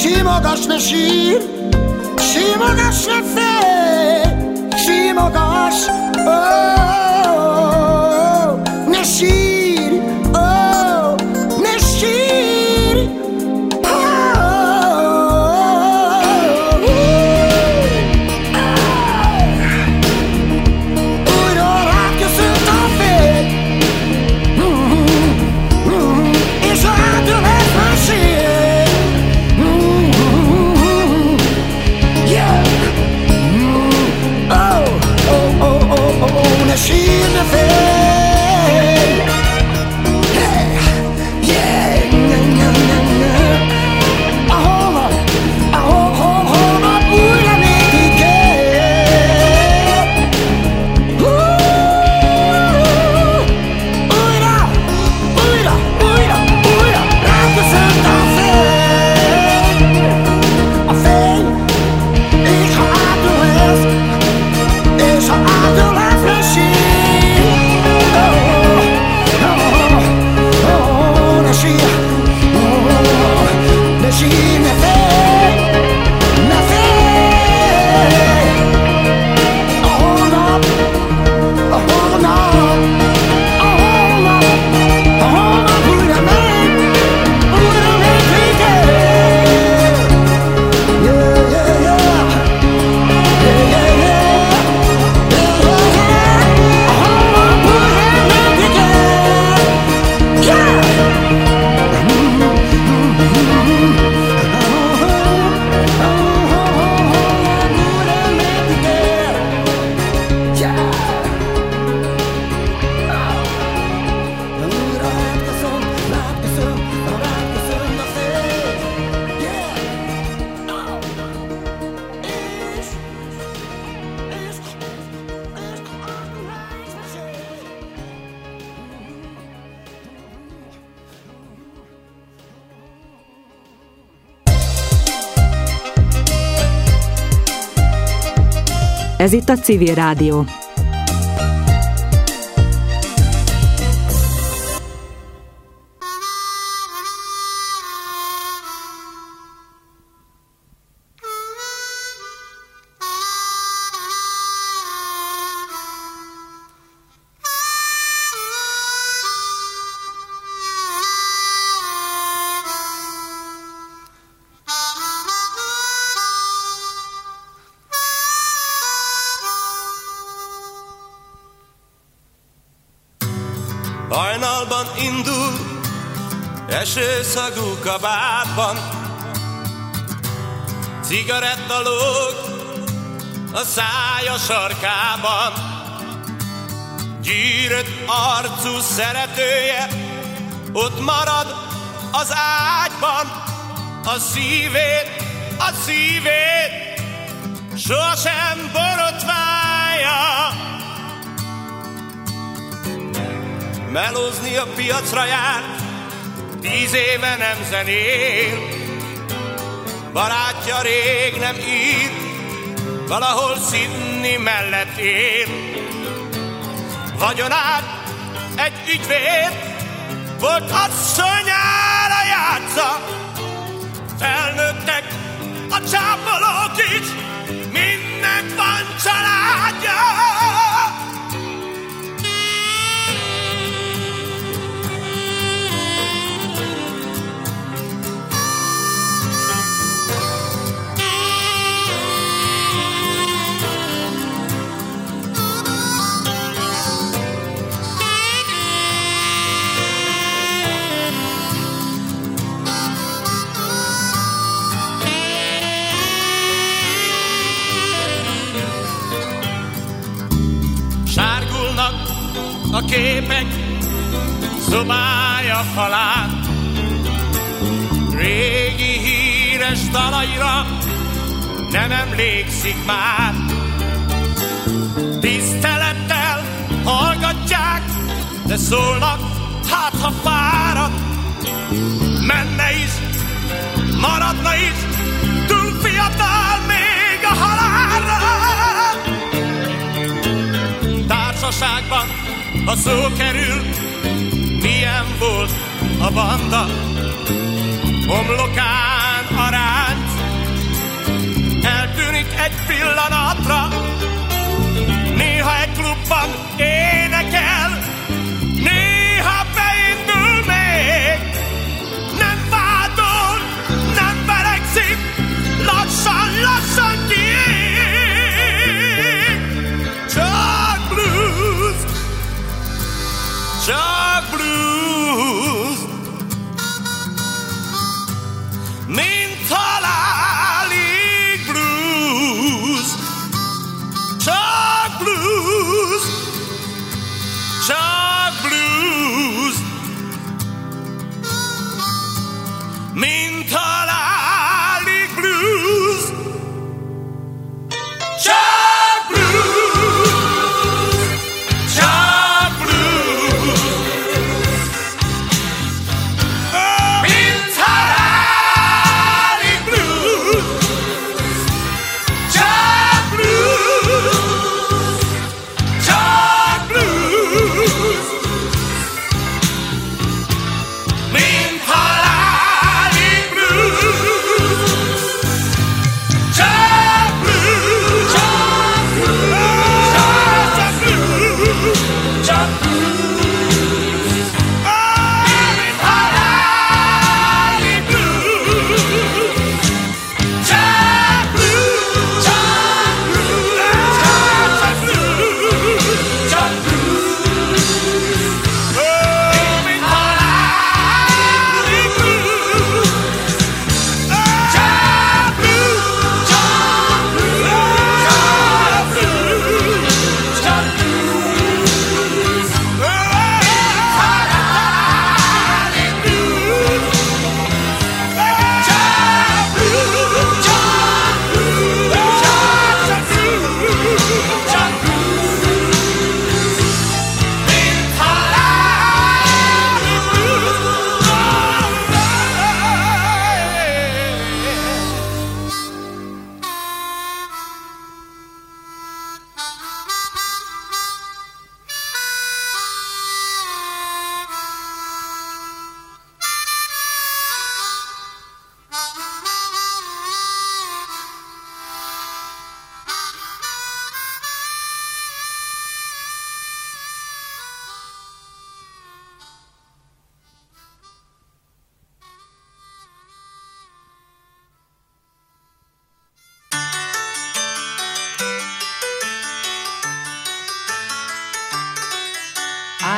Simogass, ne sír, simogass, ne félj, simogass, oh, ne sír, oh, ne sír, újra ráköszönt a fény, és hátról lesz már sír. Ne sír, ne félj, yeah, a holnap újra még ígér. Újra ráköszönt a fény, és ha átul lesz, ne sír, ne félj, ne félj, a holnap újra még ígér. Ez itt a Civil Rádió. Hajnalban indul, esőszagú kabátban, cigaretta lóg a szája sarkában. Gyűrött arcú szeretője ott marad az ágyban. A szívét sohasem borotválja. Melózni a piacra járt, 10 éve nem zenél. Barátja rég nem ír, valahol Sydney mellett él. Vagyonát egy ügyvéd volt, asszonyára játsza. Felnőttek a csápolók is, mindnek van családja. A képek szobája falán, régi híres dalaira nem emlékszik már. Tisztelettel hallgatják, de szólnak, hát ha fárad. Menne is, maradna is, túl fiatal még a halálra. Társaságban, ha szó kerül, milyen volt a banda, homlokán arány,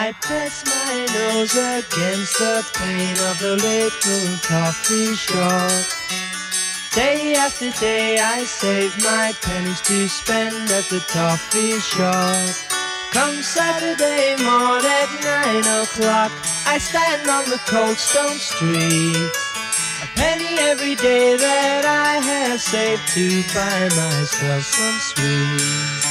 I press my nose against the pane of the little coffee shop. Day after day I save my pennies to spend at the coffee shop. Come Saturday morning at 9 o'clock, I stand on the cold stone streets. A penny every day that I have saved to buy myself some sweets.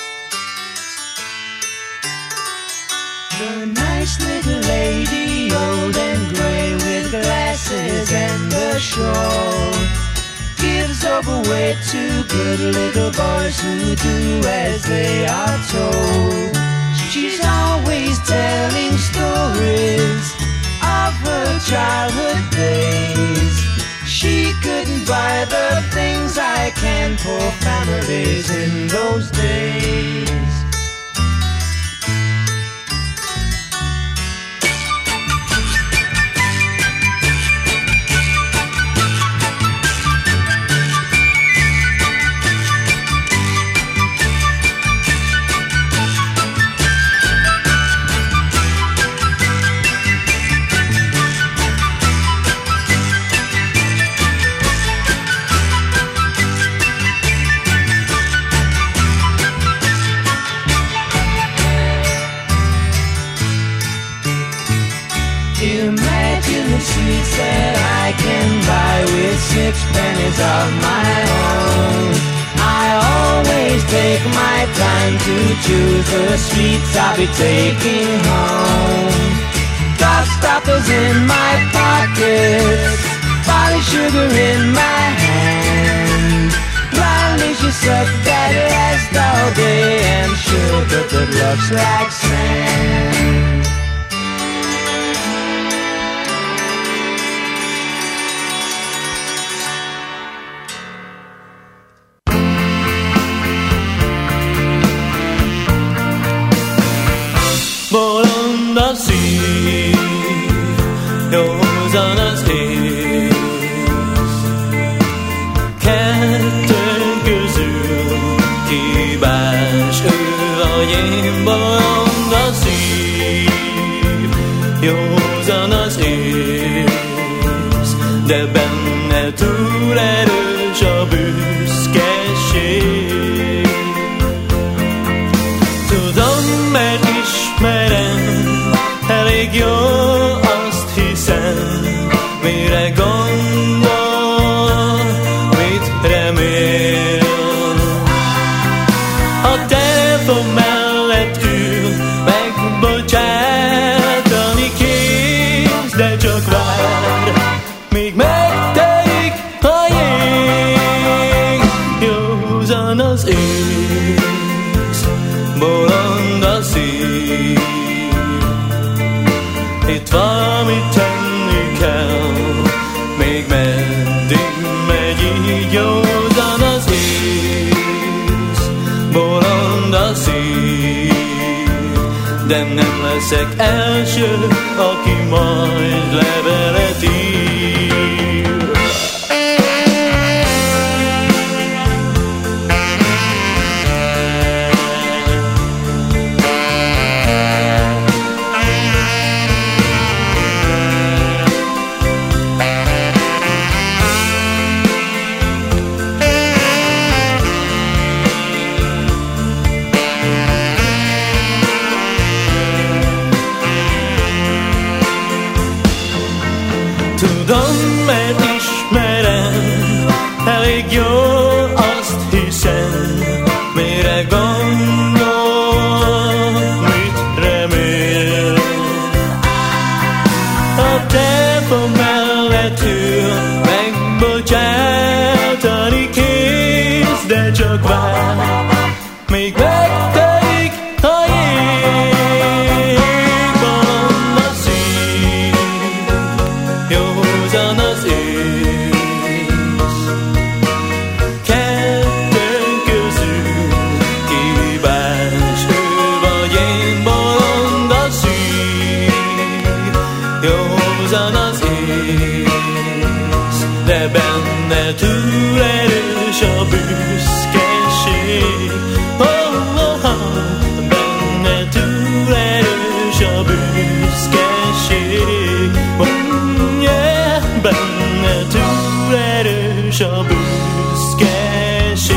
The nice little lady, old and grey, with glasses and a shawl, gives overweight to good little boys who do as they are told. She's always telling stories of her childhood days. She couldn't buy the things I can for families in those days. Sweets that I can buy with 6 pennies of my own. I always take my time to choose the sweets I'll be taking home. Gobstoppers in my pockets, barley sugar in my hand, Brilicious up that lasts all day, and sugar that looks like sand. Bolond a szív, józan az ész. Kettőnk közül hibás ő vagy én. Bolond a szív, józan az ész, de benne túl erős a büszkeség. Tudom, mert ismerem, elég jó, azt hiszem, mire gondol, mit remél. A telefon mellett ül, megbocsátani kész, de csak vár, míg megtelik a jég. Józan az ész, bolond a szív. Itt valamit tenni kell, még meddig megy így. Józan az ész, bolond a szív, de nem leszek első, aki majd levelet ír. Tudom, mert ismerem, elég jó, azt hiszem, mire gondol, mit remél. A telefon mellett ül, megbocsátani kész, de csak vár, még megtelik a jég. Bolond a szív, józan az ész. Kettőnk közül hibás ő vagy én. Bolond a szív, józan az ész, de benne túl erős a büszkeség. Benne túl erős a túl erős a büszkeség.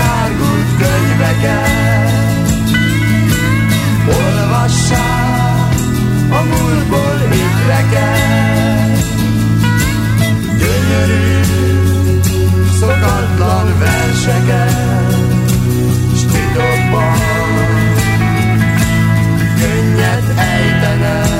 árgult könyveket. Olvassál a múltból hitreket, gyönyörű, szokatlan verseket, s titokban könnyed ejtenek.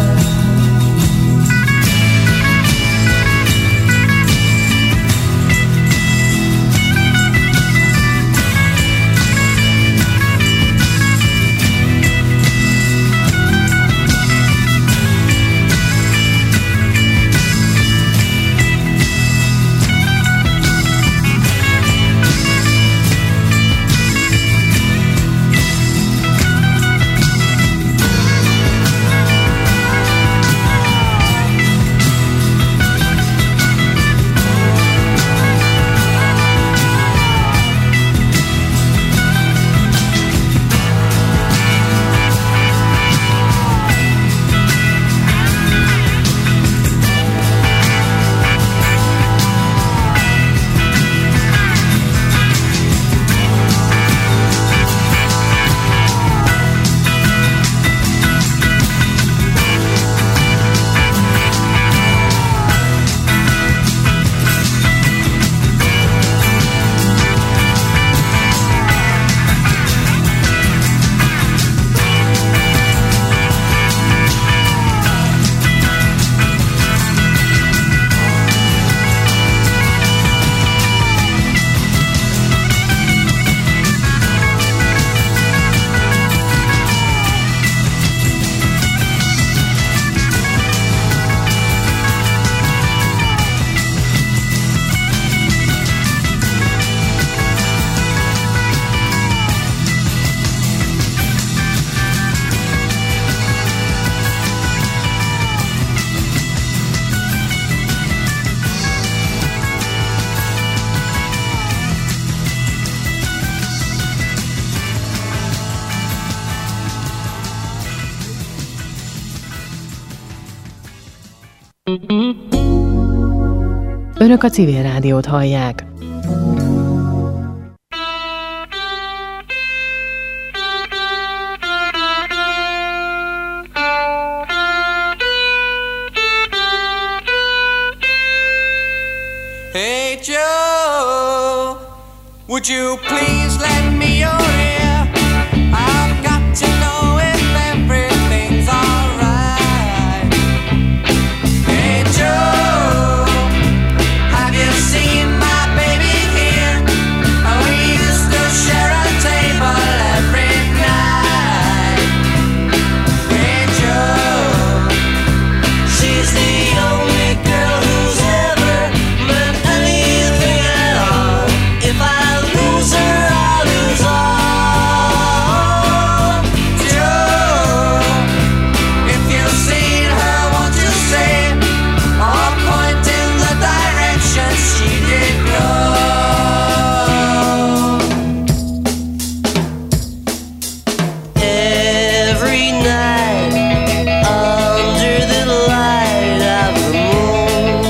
Önök a Civil Rádiót hallják. Hey Joe, would you please lend me your ear? I've got to know if everything's alright. Hey Joe, have you seen my baby here? We used to share a table every night. Hey Joe, she's the only girl who's ever meant anything at all. If I lose her, I lose all. Joe, if you've seen her, won't you say, or point in the direction she did go? Every night, under the light of the moon,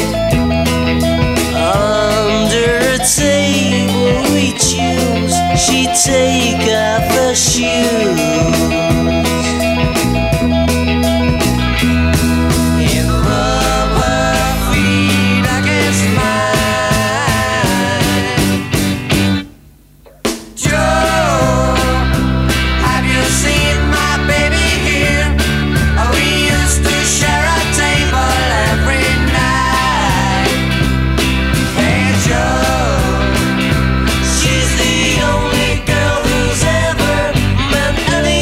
under a table we choose, she'd take off her shoes. And rub her feet against mine. Joe, have you seen my baby here? We used to share a table every night. Hey Joe, she's the only girl who's ever meant anything.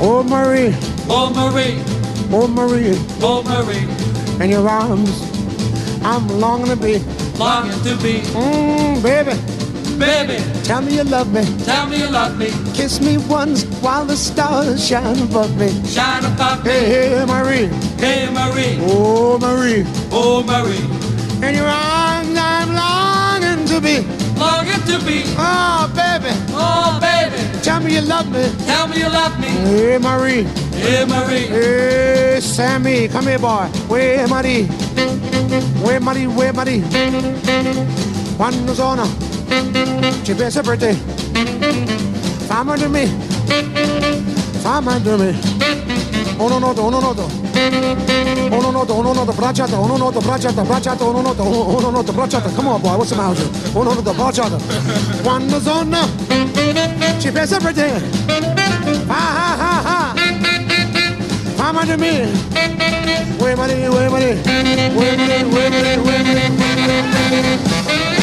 Oh Marie, Oh Marie, oh Marie, oh Marie, in your arms I'm longing to be. longing to be. Baby, Baby, tell me you love me. tell me you love me. Kiss me once while the stars shine above me. Shine above me. Hey, hey, Marie. Hey Marie, Oh, Marie. oh Marie, In your arms I'm longing to be. longing to be. Oh, baby. Oh baby, Tell me you love me. tell me you love me. Hey, Marie. Hey Marie, Hey, Sammy. Come here, boy. Where Marie? Where Marie? Where Marie? Quando sono ci pensa per te. Fammi da me. Fammi da me. Uno noto, uno noto. Uno noto, bracciata, uno noto, bracciata, bracciata, uno noto, bracciata. Come on, boy, what's the matter? Uno noto, bracciata. Quando sono ci pensa per te. Ha ha ha ha. Fammi da me. Where Marie? Where Marie? Where Marie? Where Marie? Where Marie?